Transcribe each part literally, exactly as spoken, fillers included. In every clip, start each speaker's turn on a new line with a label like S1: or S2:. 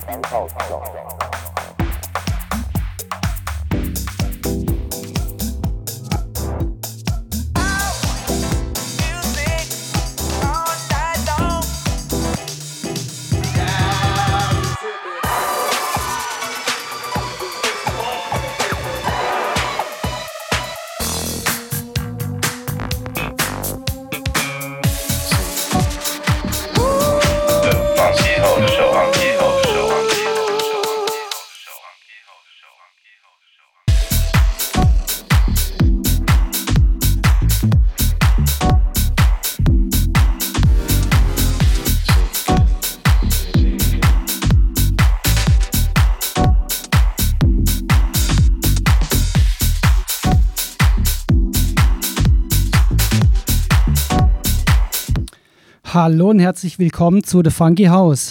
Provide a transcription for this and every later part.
S1: Hallo und herzlich willkommen zu The Funky House.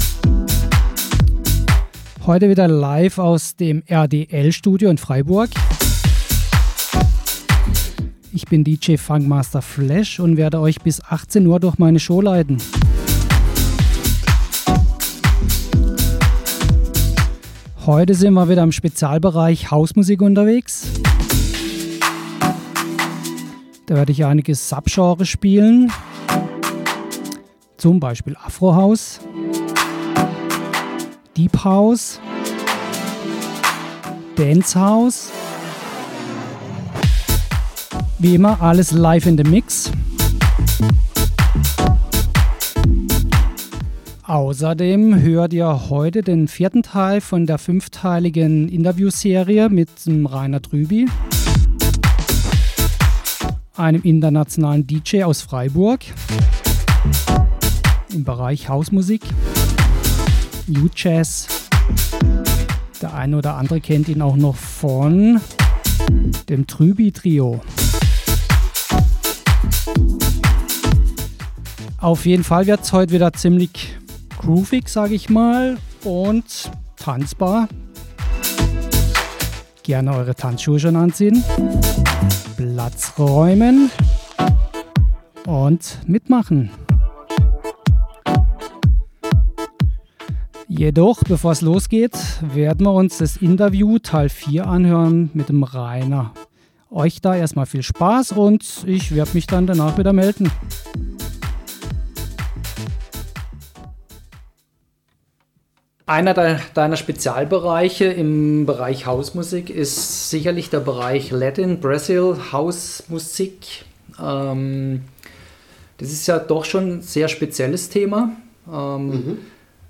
S1: Heute wieder live aus dem R D L-Studio in Freiburg. Ich bin D J Funkmaster Flash und werde euch bis achtzehn Uhr durch meine Show leiten. Heute sind wir wieder im Spezialbereich Hausmusik unterwegs. Da werde ich einige Subgenres spielen. Zum Beispiel Afro House, Deep House, Dance House. Wie immer alles live in the Mix. Außerdem hört ihr heute den vierten Teil von der fünfteiligen Interviewserie mit dem Rainer Trüby, einem internationalen D J aus Freiburg im Bereich Hausmusik, New Jazz. Der eine oder andere kennt ihn auch noch von dem Trüby-Trio. Auf jeden Fall wird es heute wieder ziemlich groovig, sage ich mal, und tanzbar. Gerne eure Tanzschuhe schon anziehen, Platz räumen und mitmachen. Jedoch, bevor es losgeht, werden wir uns das Interview Teil vier anhören mit dem Rainer. Euch da erstmal viel Spaß und ich werde mich dann danach wieder melden. Einer de- deiner Spezialbereiche im Bereich Hausmusik ist sicherlich der Bereich Latin, Brazil, Hausmusik. Ähm, das ist ja doch schon ein sehr spezielles Thema. Ähm, mhm.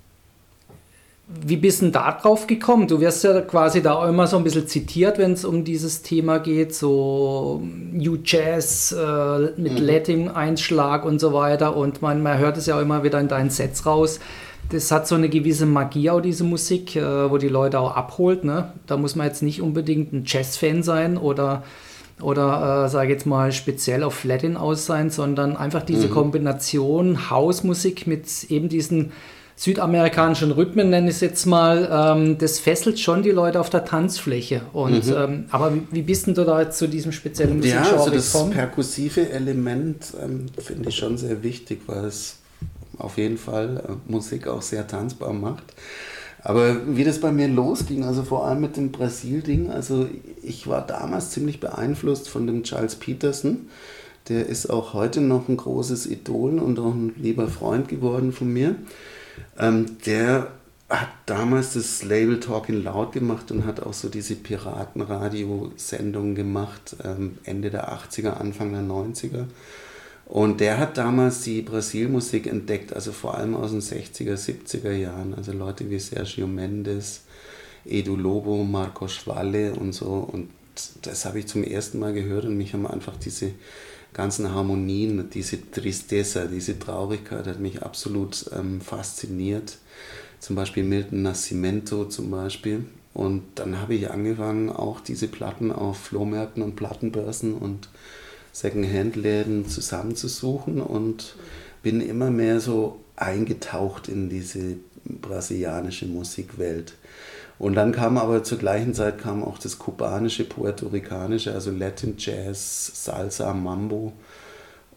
S1: Wie bist du denn da drauf gekommen? Du wirst ja quasi da auch immer so ein bisschen zitiert, wenn es um dieses Thema geht, so New Jazz äh, mit mhm. Latin-Einschlag und so weiter. Und man, man hört es ja auch immer wieder in deinen Sets raus. Das hat so eine gewisse Magie auch, diese Musik, äh, wo die Leute auch abholt. Ne? Da muss man jetzt nicht unbedingt ein Jazz-Fan sein oder, oder äh, sage jetzt mal, speziell auf Latin aus sein, sondern einfach diese mhm. Kombination Hausmusik mit eben diesen südamerikanischen Rhythmen, nenne ich es jetzt mal, ähm, das fesselt schon die Leute auf der Tanzfläche. Und, mhm. ähm, aber wie, wie bist denn du da jetzt zu diesem speziellen Musikgenre gekommen?
S2: Ja, also das perkussive Element ähm, finde ich schon sehr wichtig, weil es auf jeden Fall äh, Musik auch sehr tanzbar macht. Aber wie das bei mir losging, also vor allem mit dem Brasil-Ding, also ich war damals ziemlich beeinflusst von dem Charles Peterson. Der ist auch heute noch ein großes Idol und auch ein lieber Freund geworden von mir. Ähm, der hat damals das Label Talking Loud gemacht und hat auch so diese Piratenradio-Sendungen gemacht, ähm, Ende der achtziger, Anfang der neunziger. Und der hat damals die Brasilmusik entdeckt, also vor allem aus den sechziger, siebziger Jahren. Also Leute wie Sergio Mendes, Edu Lobo, Marcos Valle und so. Und das habe ich zum ersten Mal gehört und mich haben einfach diese ganzen Harmonien, diese Tristeza, diese Traurigkeit hat mich absolut ähm, fasziniert. Zum Beispiel Milton Nascimento zum Beispiel. Und dann habe ich angefangen, auch diese Platten auf Flohmärkten und Plattenbörsen und Secondhand-Läden zusammenzusuchen und bin immer mehr so eingetaucht in diese brasilianische Musikwelt. Und dann kam aber zur gleichen Zeit kam auch das kubanische, puerto-ricanische, also Latin Jazz, Salsa, Mambo.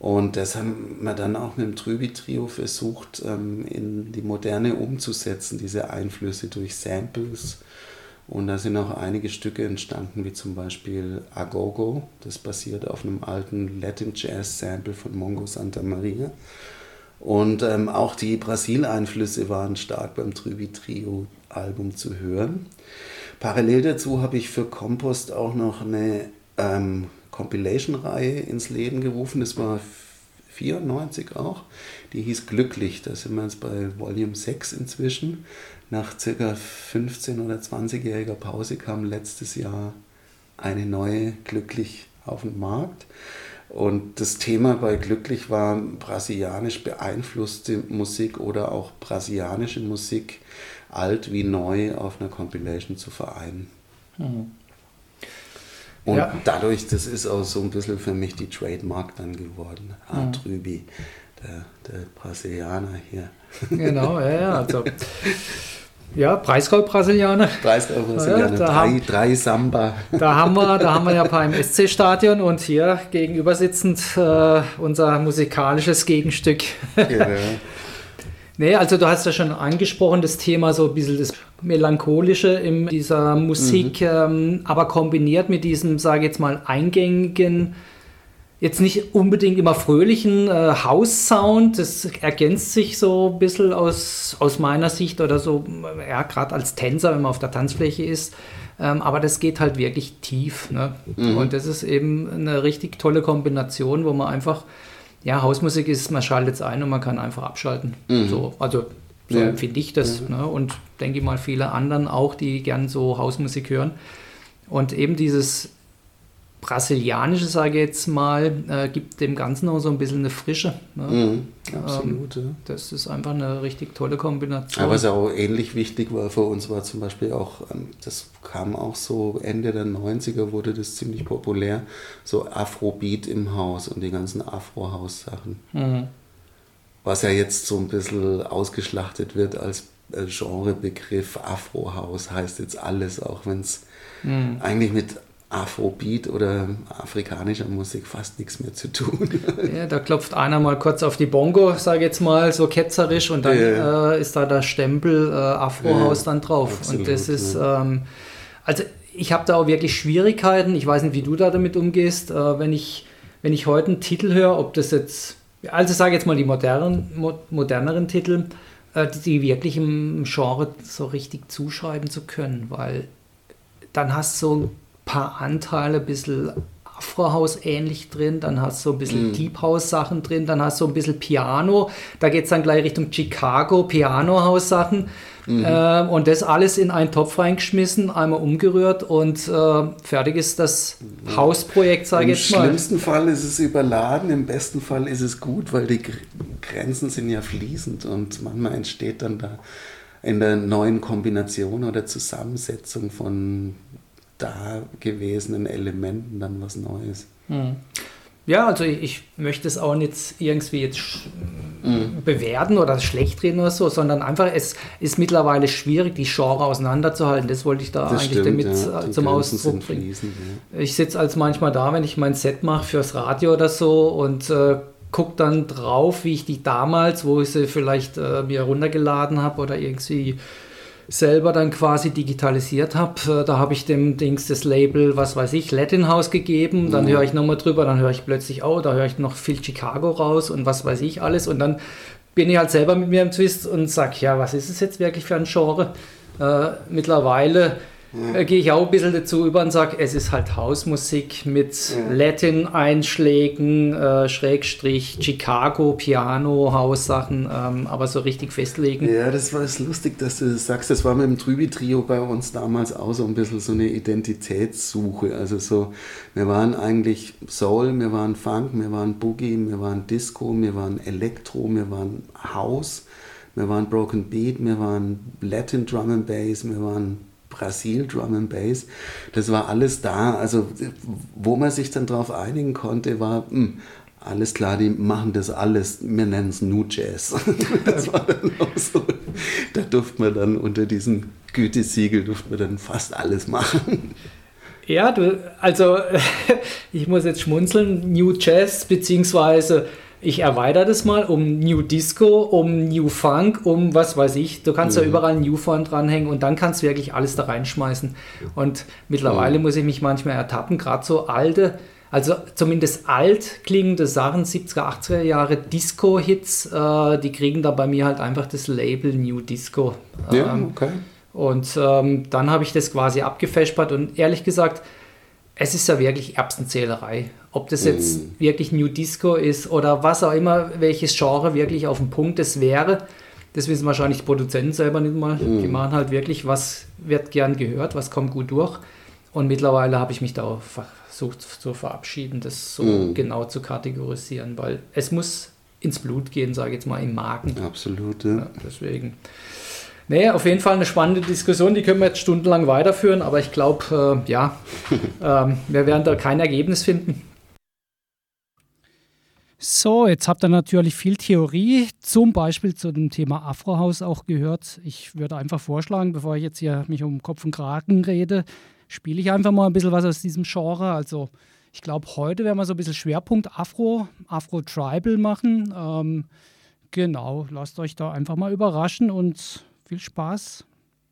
S2: Und das haben wir dann auch mit dem Trüby-Trio versucht, ähm, in die Moderne umzusetzen, diese Einflüsse durch Samples. Und da sind auch einige Stücke entstanden, wie zum Beispiel Agogo. Das basiert auf einem alten Latin Jazz Sample von Mongo Santa Maria. Und ähm, auch die Brasil-Einflüsse waren stark beim Trüby-Trio-Album zu hören. Parallel dazu habe ich für Kompost auch noch eine ähm, Compilation-Reihe ins Leben gerufen. Das war vierundneunzig auch. Die hieß Glücklich. Da sind wir jetzt bei Volume sechs inzwischen. Nach circa fünfzehn- oder zwanzigjähriger Pause kam letztes Jahr eine neue Glücklich auf den Markt. Und das Thema bei Glücklich war brasilianisch beeinflusste Musik oder auch brasilianische Musik, alt wie neu, auf einer Compilation zu vereinen. Mhm. Und ja. dadurch, das ist auch so ein bisschen für mich die Trademark dann geworden. Ah, mhm. Trüby, der, der Brasilianer hier.
S1: Genau, ja, ja. Also, ja, Breisgau-Brasilianer.
S2: Breisgau-Brasilianer, ja, drei, haben, drei Samba.
S1: Da haben wir, da haben wir ja beim S C-Stadion und hier gegenüber sitzend äh, unser musikalisches Gegenstück. Genau. Nee, also du hast ja schon angesprochen, das Thema so ein bisschen das Melancholische in dieser Musik, mhm. ähm, aber kombiniert mit diesem, sage ich jetzt mal, eingängigen, jetzt nicht unbedingt immer fröhlichen äh, House-Sound. Das ergänzt sich so ein bisschen aus, aus meiner Sicht oder so, ja, gerade als Tänzer, wenn man auf der Tanzfläche ist. Ähm, aber das geht halt wirklich tief. Ne? Mhm. Und das ist eben eine richtig tolle Kombination, wo man einfach, ja, Hausmusik ist, man schaltet es ein und man kann einfach abschalten. Mhm. So, also so ja. empfinde ich das. Mhm. Ne? Und denke ich mal viele anderen auch, die gern so Hausmusik hören. Und eben dieses Brasilianische, sage ich jetzt mal, äh, gibt dem Ganzen auch so ein bisschen eine Frische. Ne?
S2: Mhm, absolut. Ähm,
S1: ja. Das ist einfach eine richtig tolle Kombination.
S2: Aber was auch ähnlich wichtig war für uns, war zum Beispiel auch, das kam auch so Ende der neunziger, wurde das ziemlich populär, so Afrobeat im Haus und die ganzen Afro-Haus-Sachen. Mhm. Was ja jetzt so ein bisschen ausgeschlachtet wird als Genrebegriff. Afro-Haus heißt jetzt alles, auch wenn es mhm. eigentlich mit Afrobeat oder afrikanischer Musik fast nichts mehr zu tun.
S1: Ja, da klopft einer mal kurz auf die Bongo, sage ich jetzt mal, so ketzerisch und dann ja. äh, ist da der Stempel äh, Afrohaus ja, dann drauf. Absolut, und das ist, ja. ähm, also ich habe da auch wirklich Schwierigkeiten, ich weiß nicht, wie du da damit umgehst, äh, wenn ich, wenn ich heute einen Titel höre, ob das jetzt, also sage ich jetzt mal die modernen, mo- moderneren Titel, äh, die, die wirklich im Genre so richtig zuschreiben zu können, weil dann hast du so ein paar Anteile, ein bisschen Afro-House ähnlich drin, dann hast du so ein bisschen mm. Deep House Sachen drin, dann hast du ein bisschen Piano, da geht es dann gleich Richtung Chicago, Piano House Sachen mm. äh, und das alles in einen Topf reingeschmissen, einmal umgerührt und äh, fertig ist das ja. Hausprojekt, sage ich jetzt mal.
S2: Im schlimmsten Fall ist es überladen, im besten Fall ist es gut, weil die Grenzen sind ja fließend und manchmal entsteht dann da in der neuen Kombination oder Zusammensetzung von da gewesenen Elementen dann was Neues.
S1: Hm. Ja, also ich, ich möchte es auch nicht irgendwie jetzt mhm. bewerten oder schlecht reden oder so, sondern einfach, es ist mittlerweile schwierig, die Genre auseinanderzuhalten. Das wollte ich da das eigentlich stimmt, damit ja. zum Ausdruck bringen. Fließend, ja. Ich sitze als manchmal da, wenn ich mein Set mache fürs Radio oder so und äh, gucke dann drauf, wie ich die damals, wo ich sie vielleicht äh, mir runtergeladen habe oder irgendwie selber dann quasi digitalisiert habe. Da habe ich dem Dings das Label, was weiß ich, Latin House gegeben. Dann mhm. höre ich nochmal drüber, dann höre ich plötzlich, oh, da höre ich noch viel Chicago raus und was weiß ich alles. Und dann bin ich halt selber mit mir im Twist und sage, ja, was ist es jetzt wirklich für ein Genre? Äh, mittlerweile äh, gehe ich auch ein bisschen dazu über und sage, es ist halt Hausmusik mit ja. Latin-Einschlägen, äh, Schrägstrich, Chicago, Piano, Haussachen, ähm, aber so richtig festlegen.
S2: Ja, das war es lustig, dass du das sagst. Das war mit dem Trüby-Trio bei uns damals auch so ein bisschen so eine Identitätssuche. Also so, wir waren eigentlich Soul, wir waren Funk, wir waren Boogie, wir waren Disco, wir waren Elektro, wir waren House, wir waren Broken Beat, wir waren Latin Drum and Bass, wir waren Brasil Drum and Bass, das war alles da. Also wo man sich dann drauf einigen konnte, war mh, alles klar, die machen das alles, wir nennen es New Jazz. Das war dann auch so. Da durfte man dann unter diesem Gütesiegel durfte man dann fast alles machen.
S1: Ja, du, also ich muss jetzt schmunzeln, New Jazz, beziehungsweise ich erweitere das mal um New Disco, um New Funk, um was weiß ich. Du kannst mhm. ja überall New Funk dranhängen und dann kannst du wirklich alles da reinschmeißen. Und mittlerweile mhm. muss ich mich manchmal ertappen, gerade so alte, also zumindest alt klingende Sachen, siebziger, achtziger Jahre Disco-Hits, äh, die kriegen da bei mir halt einfach das Label New Disco.
S2: Ja, ähm, okay.
S1: Und ähm, dann habe ich das quasi abgefespert und ehrlich gesagt, es ist ja wirklich Erbsenzählerei. Ob das jetzt mm. wirklich New Disco ist oder was auch immer, welches Genre wirklich auf dem Punkt es wäre, das wissen wahrscheinlich die Produzenten selber nicht mal. Mm. Die machen halt wirklich, was wird gern gehört, was kommt gut durch. Und mittlerweile habe ich mich da auch versucht zu verabschieden, das so mm. genau zu kategorisieren, weil es muss ins Blut gehen, sage ich jetzt mal, im Magen.
S2: Absolut, ja.
S1: Ja, deswegen... Nee, auf jeden Fall eine spannende Diskussion, die können wir jetzt stundenlang weiterführen, aber ich glaube, äh, ja, äh, wir werden da kein Ergebnis finden.
S3: So, jetzt habt ihr natürlich viel Theorie, zum Beispiel zu dem Thema Afrohaus auch gehört. Ich würde einfach vorschlagen, bevor ich jetzt hier mich um Kopf und Kragen rede, spiele ich einfach mal ein bisschen was aus diesem Genre. Also ich glaube, heute werden wir so ein bisschen Schwerpunkt Afro, Afro-Tribal machen. Ähm, genau, lasst euch da einfach mal überraschen und viel Spaß.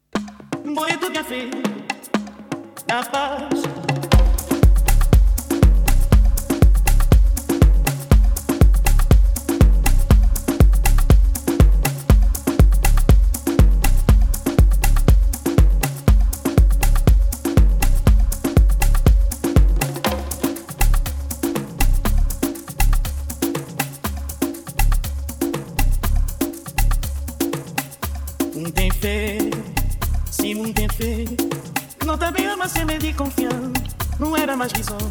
S4: Não também ama ser medo e confiança, não era mais visões.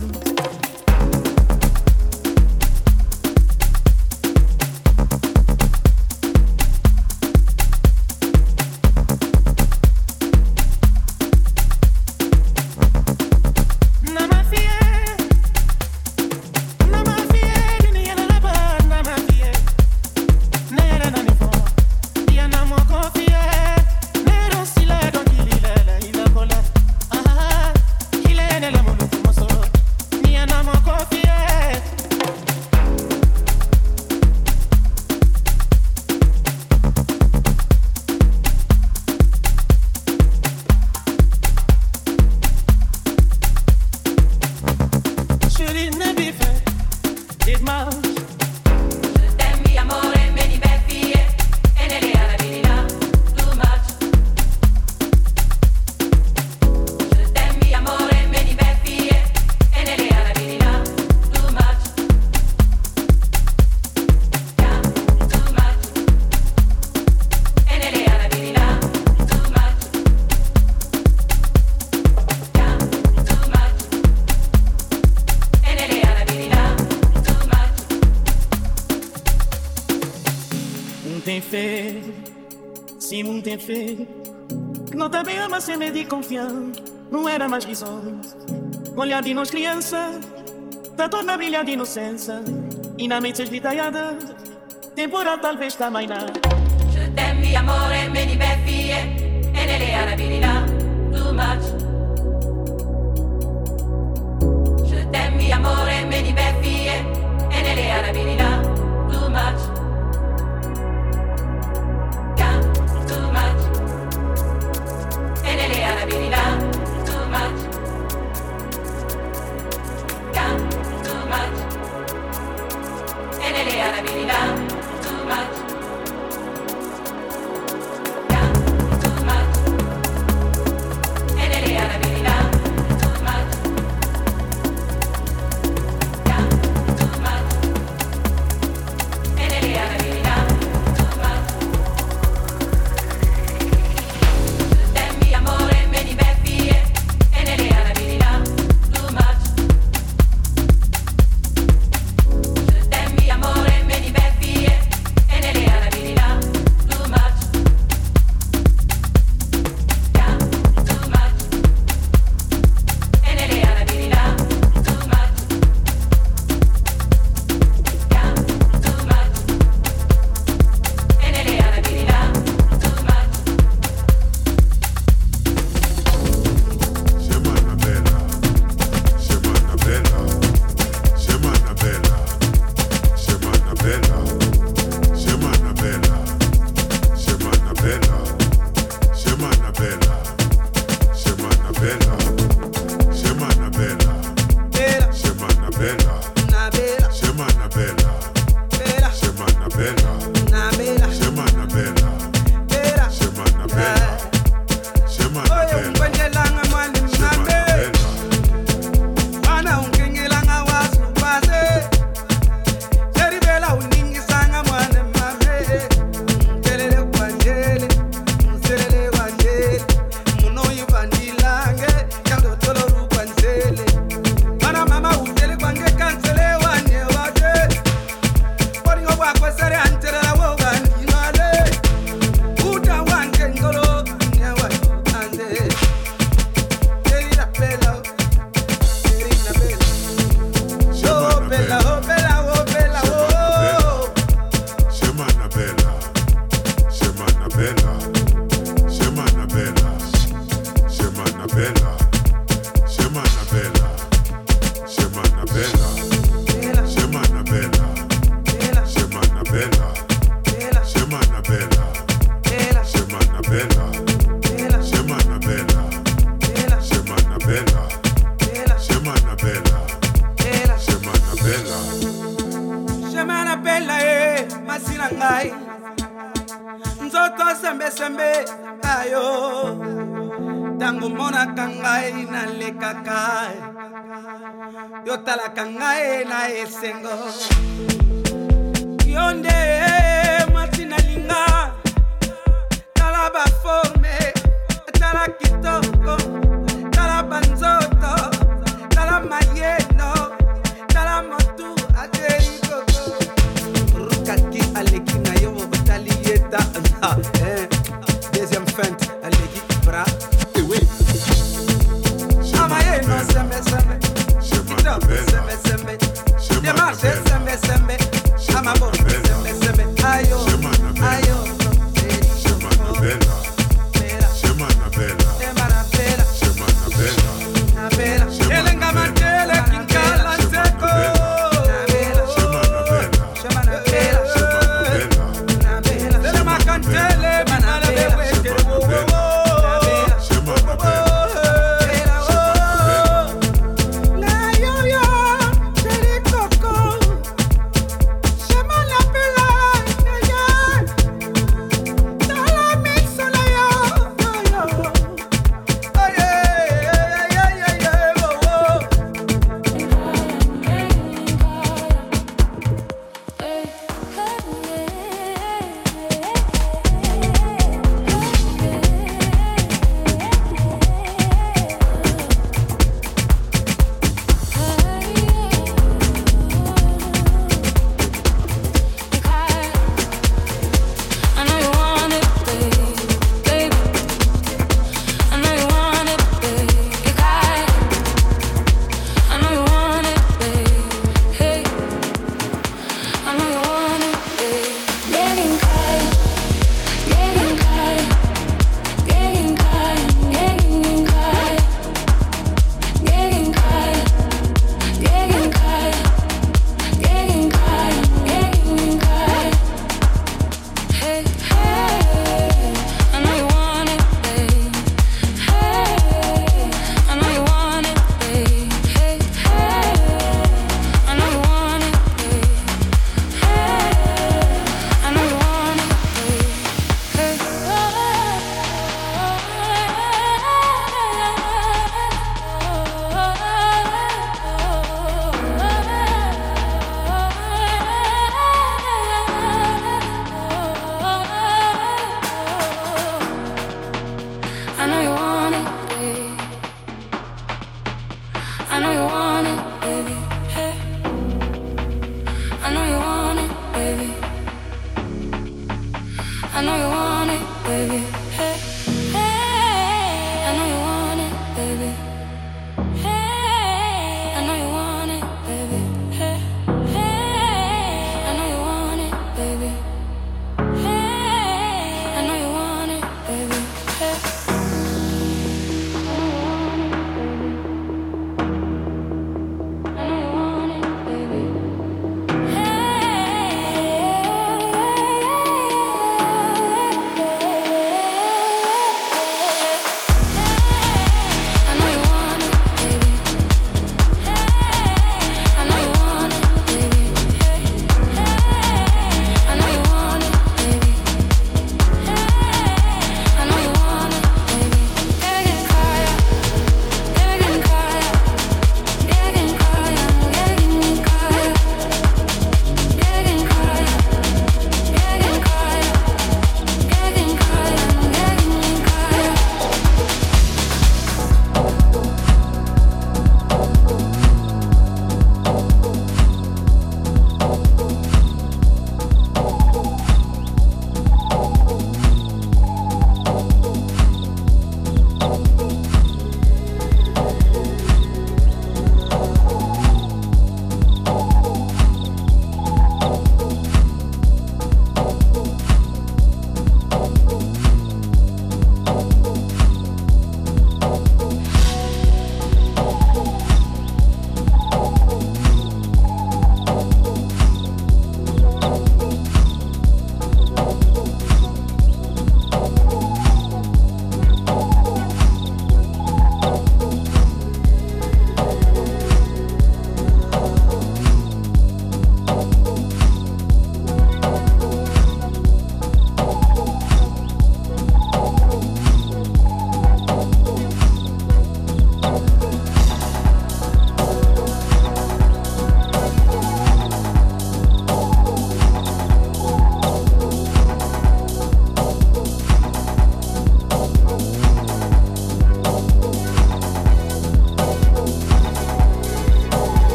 S4: Não também ama ser medo e confiança, não era mais visões. Olhar de nós criança, da torna brilhar de inocência. E na mente esgritaiada, temporal talvez também não.
S5: Je t'aime mi amore, meni beffie, e nelle arabilità, too much. Je t'aime mi amore, meni beffie, e nelle arabilità, too much. Too much.
S6: ayo tango mona kangai na lekakai yo tala kangai na esengo yonde matina linga tala ba forme tala kitoko tala banzoto tala mayeno tala motu aderi gogo rukaki aleki na yo batali yeta eh deuxième fente aleki bra eh oui amaye no sembe sembe kito sembe sembe demarche sembe sembe amabo sembe sembe ayo ayo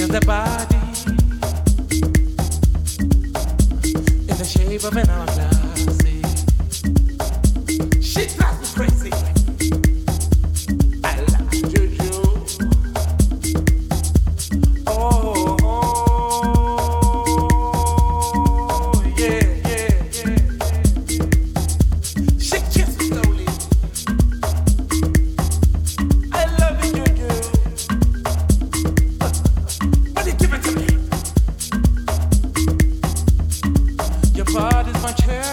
S6: Cause that body in the shape of an hourglass, see, she drives me crazy. I like Juju. Oh, oh, yeah, yeah, yeah, yeah. She kisses me slowly. I love you, Juju. What you give it to me? Your body's my chair.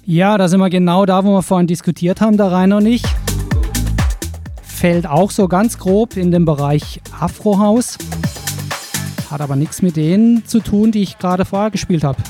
S3: Ja, da sind wir genau da, wo wir vorhin diskutiert haben, der Rainer und ich. Fällt auch so ganz grob in den Bereich Afro-House. Hat aber nichts mit denen zu tun, die ich gerade vorher gespielt habe.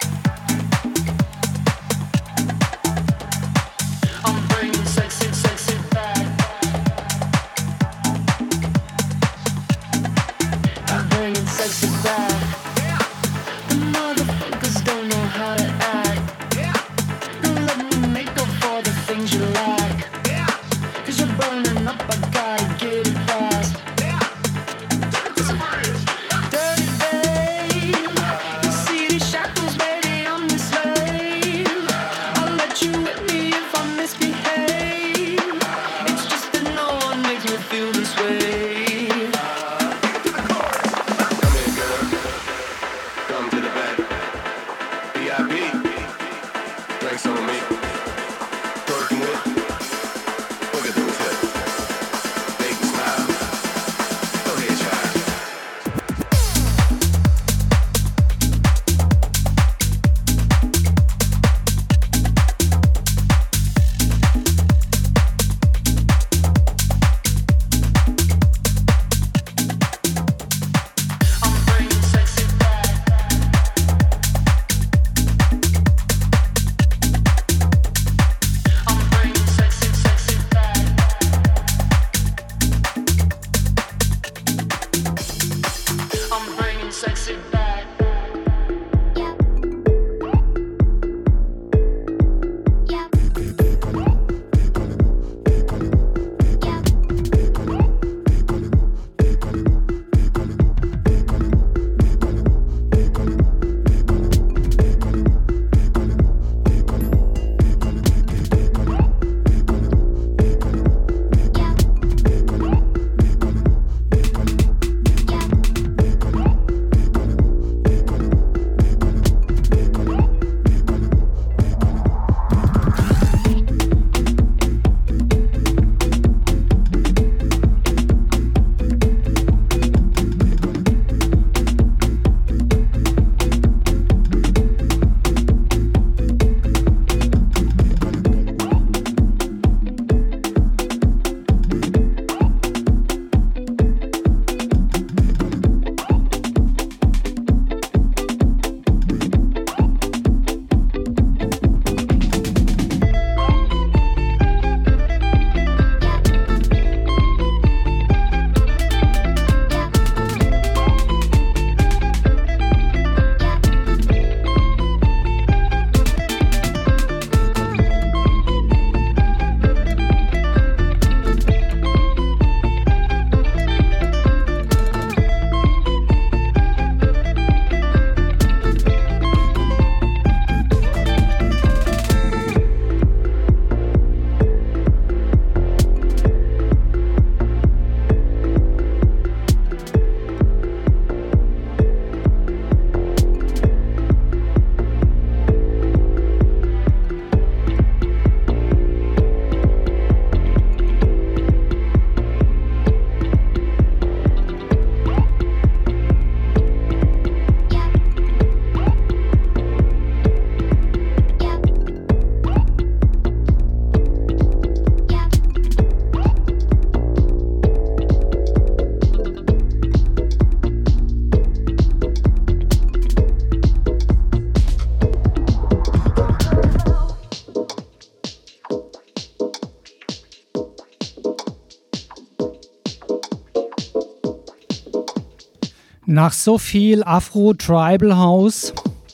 S3: Nach so viel Afro-Tribal House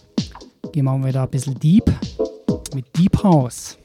S3: gehen wir wieder ein bisschen deep mit Deep House.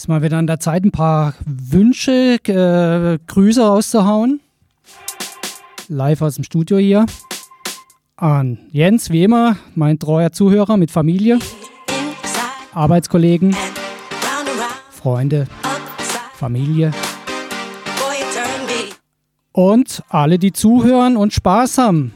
S3: Ist mal wieder an der Zeit, ein paar Wünsche, äh, Grüße rauszuhauen. Live aus dem Studio hier. An Jens, wie immer, mein treuer Zuhörer mit Familie, Arbeitskollegen, Freunde, Familie und alle, die zuhören und Spaß haben.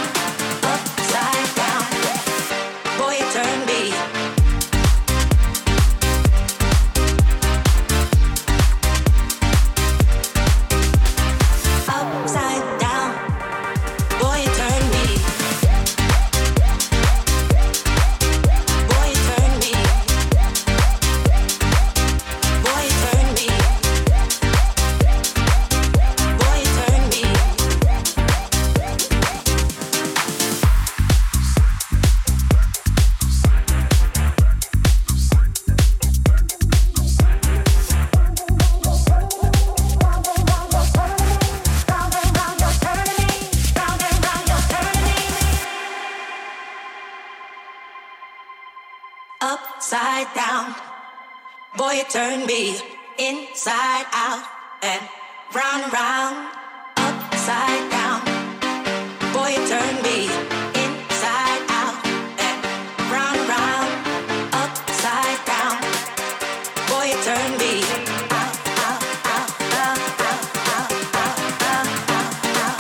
S7: Upside down, boy, you turn me inside out and round and round. Upside down, boy, you turn me inside out and round and round. Upside down, boy, you turn me out, out, out, out, out, out, out, out, out,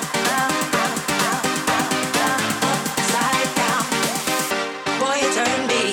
S7: upside down, boy, you turn me.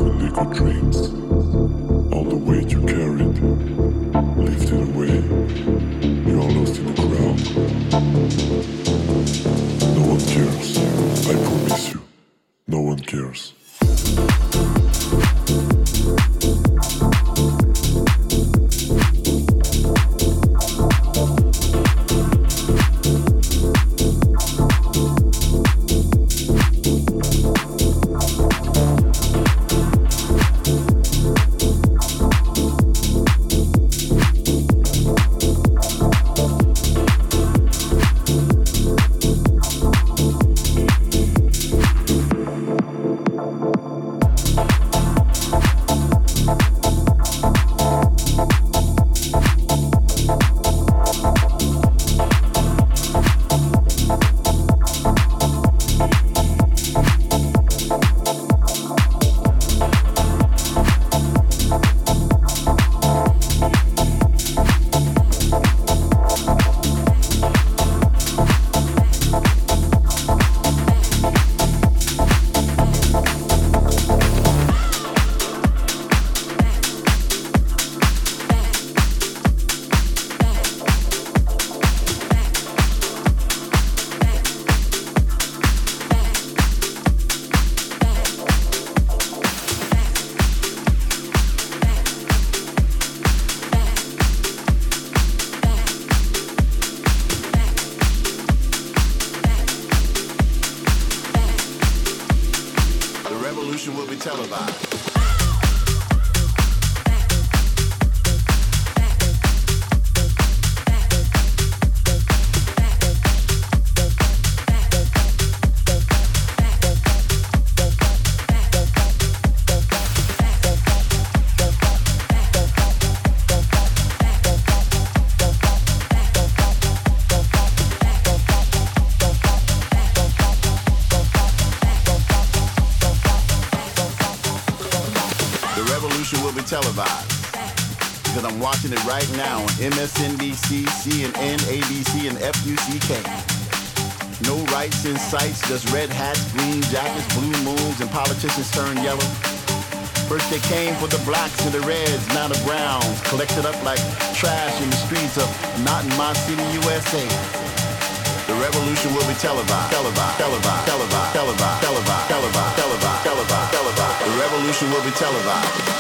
S8: liquid dreams. All the weight you carried, lifted away. You're lost in the crowd. No one cares, I promise you. No one cares.
S9: Televised because I'm watching it right now on M S N B C, C N N, A B C, and F U C K. No rights in sights, just red hats, green jackets, blue moons, and politicians turn yellow. First they came for the blacks and the reds, now the browns, collected up like trash in the streets of not in my city, U S A. The revolution will be televised, televised, televised, televised, televised, televised, televised, televised, televised, televised. The revolution will be televised.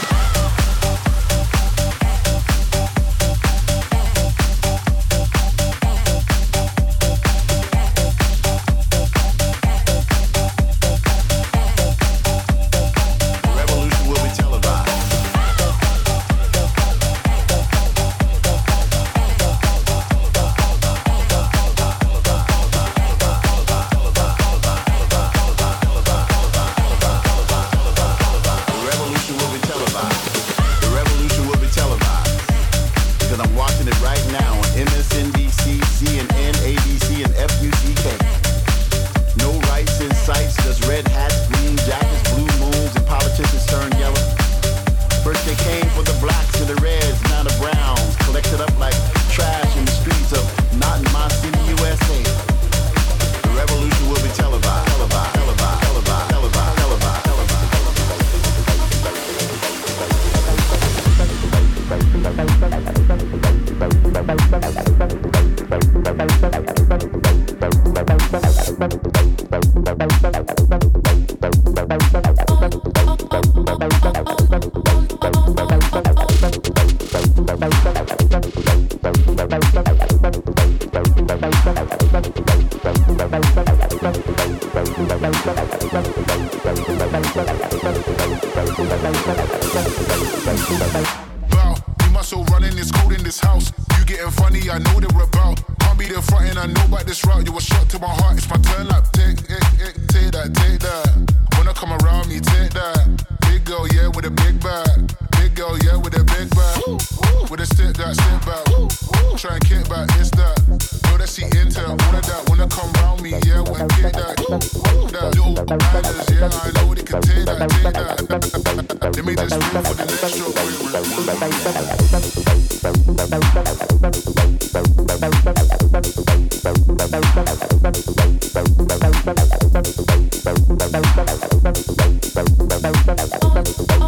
S10: Bye.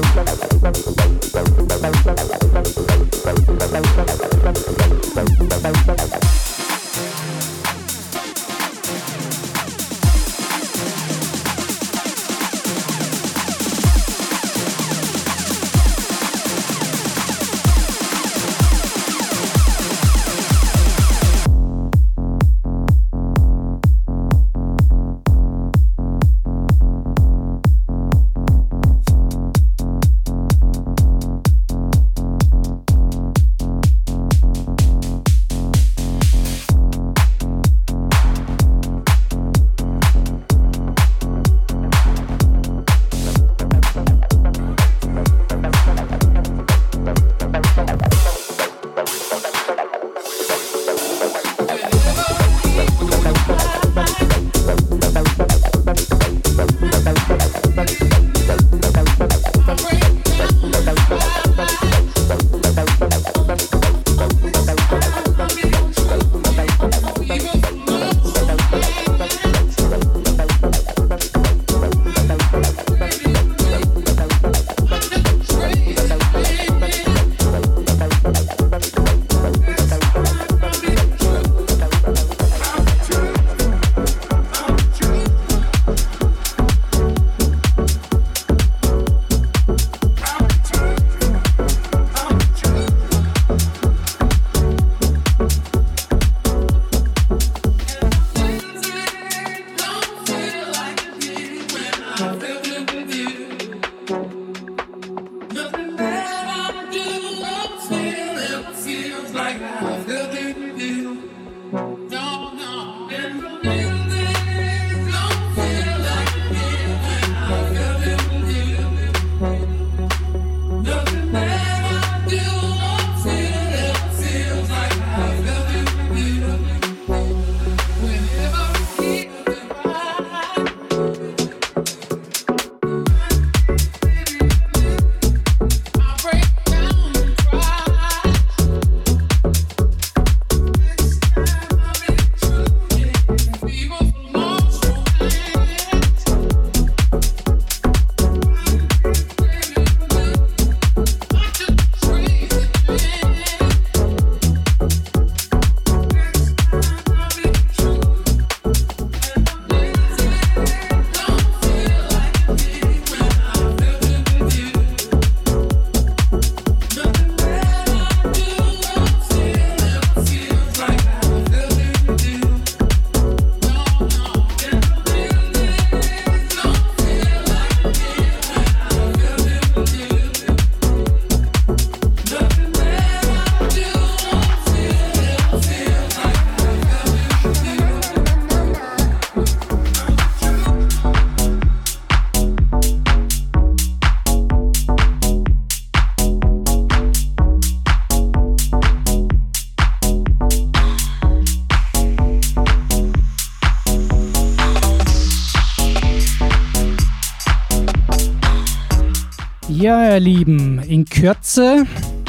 S3: Ja, ihr Lieben, in Kürze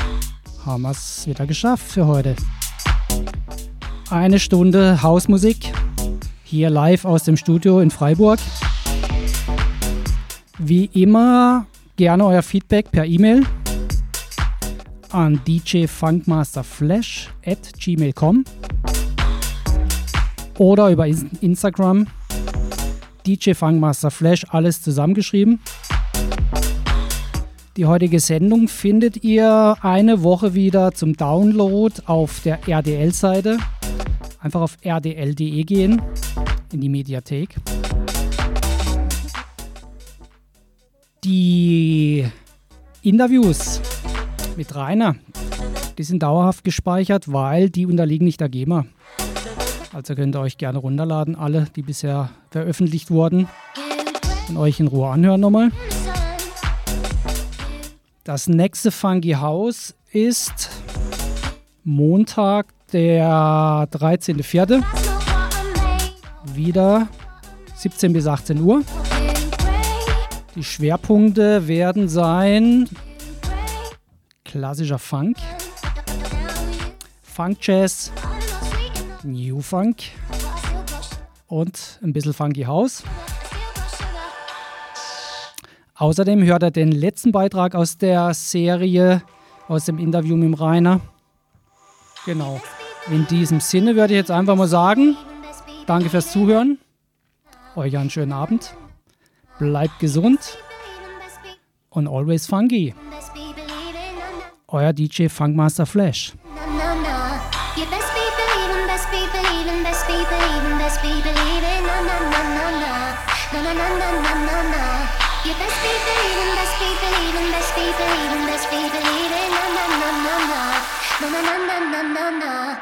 S3: haben wir es wieder geschafft für heute. Eine Stunde Hausmusik, hier live aus dem Studio in Freiburg. Wie immer gerne euer Feedback per E-Mail an d j funkmasterflash at gmail punkt com oder über Instagram d j funkmasterflash, alles zusammengeschrieben. Die heutige Sendung findet ihr eine Woche wieder zum Download auf der R D L-Seite. Einfach auf r d l punkt d e gehen, in die Mediathek. Die Interviews mit Rainer, die sind dauerhaft gespeichert, weil die unterliegen nicht der GEMA. Also könnt ihr euch gerne runterladen, alle, die bisher veröffentlicht wurden, und euch in Ruhe anhören nochmal. Das nächste Funky House ist Montag, der dreizehnten vierten Wieder siebzehn bis achtzehn Uhr. Die Schwerpunkte werden sein klassischer Funk, Funk Jazz, New Funk und ein bisschen Funky House. Außerdem hört er den letzten Beitrag aus der Serie, aus dem Interview mit dem Rainer. Genau. In diesem Sinne würde ich jetzt einfach mal sagen, danke fürs Zuhören. Euch einen schönen Abend. Bleibt gesund. Und always funky. Euer D J Funkmaster Flash.
S10: You best be believing, best be believing, best be believing, best be believing, na na na na na, na na na na na na na. You best be believing, best be believing, best be believing, best be believing, na na na na na, na na na na na na.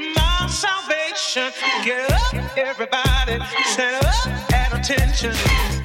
S6: Get up, everybody, stand up at attention.